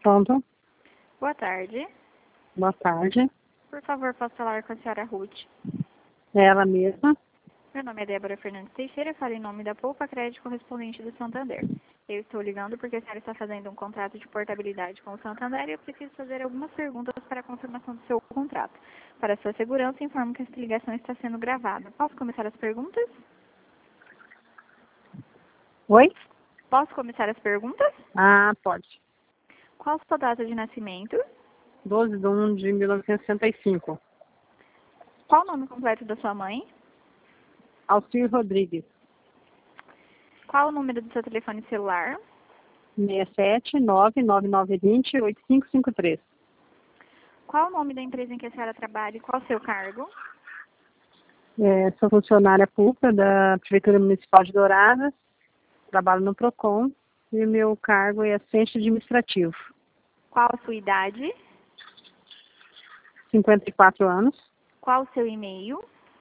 Pronto. Boa tarde. Boa tarde. Por favor, posso falar com a senhora Ruth? É ela mesma. Meu nome é Débora Fernandes Teixeira, falo em nome da Poupa Crédito correspondente do Santander. Eu estou ligando porque a senhora está fazendo um contrato de portabilidade com o Santander e eu preciso fazer algumas perguntas para a confirmação do seu contrato. Para sua segurança, informo que esta ligação está sendo gravada. Posso começar as perguntas? Oi? Posso começar as perguntas? Ah, pode. Qual a sua data de nascimento? 12/1/1965. Qual o nome completo da sua mãe? Alcir Rodrigues. Qual o número do seu telefone celular? 67999208553. Qual o nome da empresa em que a senhora trabalha e qual o seu cargo? Sou funcionária pública da Prefeitura Municipal de Douradas. Trabalho no PROCON e o meu cargo é assistente administrativo. Qual a sua idade? 54 anos. Qual o seu e-mail?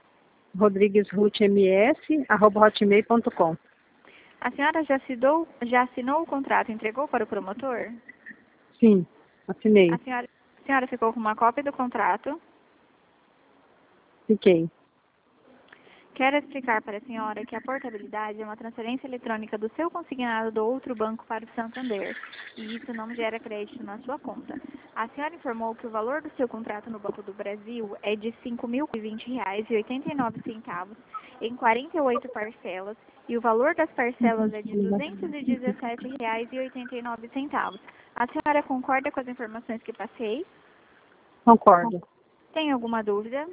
rodriguesruthms@hotmail.com. A senhora já assinou o contrato e entregou para o promotor? Sim, assinei. A senhora ficou com uma cópia do contrato? Fiquei. Quero explicar para a senhora que a portabilidade é uma transferência eletrônica do seu consignado do outro banco para o Santander, e isso não gera crédito na sua conta. A senhora informou que o valor do seu contrato no Banco do Brasil é de R$ 5.020,89 em 48 parcelas, e o valor das parcelas é de R$ 217,89. A senhora concorda com as informações que passei? Concordo. Tem alguma dúvida?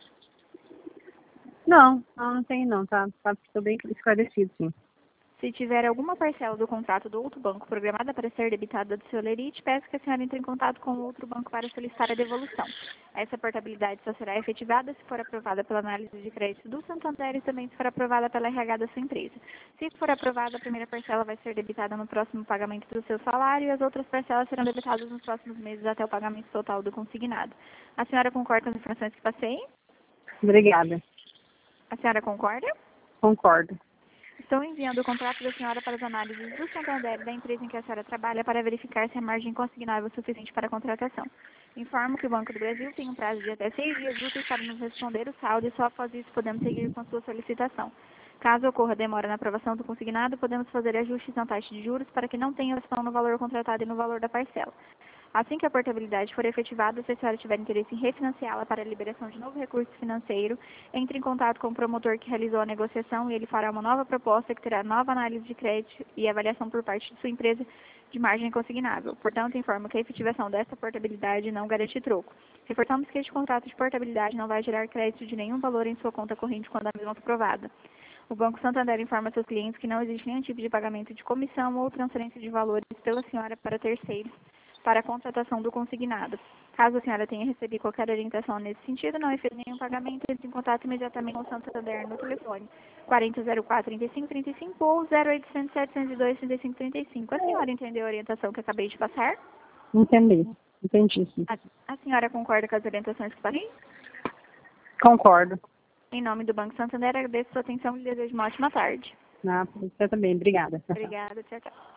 Não tem não. Tá tudo bem esclarecido, sim. Se tiver alguma parcela do contrato do outro banco programada para ser debitada do seu lerite, peço que a senhora entre em contato com o outro banco para solicitar a devolução. Essa portabilidade só será efetivada se for aprovada pela análise de crédito do Santander e também se for aprovada pela RH da sua empresa. Se for aprovada, a primeira parcela vai ser debitada no próximo pagamento do seu salário e as outras parcelas serão debitadas nos próximos meses até o pagamento total do consignado. A senhora concorda com as informações que passei? Obrigada. A senhora concorda? Concordo. Estou enviando o contrato da senhora para as análises do Santander da empresa em que a senhora trabalha para verificar se a margem consignável é suficiente para a contratação. Informo que o Banco do Brasil tem um prazo de até 6 dias úteis para nos responder o saldo e só após isso podemos seguir com a sua solicitação. Caso ocorra demora na aprovação do consignado, podemos fazer ajustes na taxa de juros para que não tenha ação no valor contratado e no valor da parcela. Assim que a portabilidade for efetivada, se a senhora tiver interesse em refinanciá-la para a liberação de novo recurso financeiro, entre em contato com o promotor que realizou a negociação e ele fará uma nova proposta que terá nova análise de crédito e avaliação por parte de sua empresa de margem consignável. Portanto, informo que a efetivação desta portabilidade não garante troco. Reforçamos que este contrato de portabilidade não vai gerar crédito de nenhum valor em sua conta corrente quando a mesma for aprovada. O Banco Santander informa seus clientes que não existe nenhum tipo de pagamento de comissão ou transferência de valores pela senhora para terceiros para a contratação do consignado. Caso a senhora tenha recebido qualquer orientação nesse sentido, não efetua nenhum pagamento, entre em contato imediatamente com o Santander no telefone 4004-3535 ou 0800-702-3535. A senhora entendeu a orientação que acabei de passar? Entendi, sim. A senhora concorda com as orientações que passei? Concordo. Em nome do Banco Santander, agradeço a sua atenção e lhe desejo uma ótima tarde. Você também. Obrigada. Obrigada, tchau, tchau.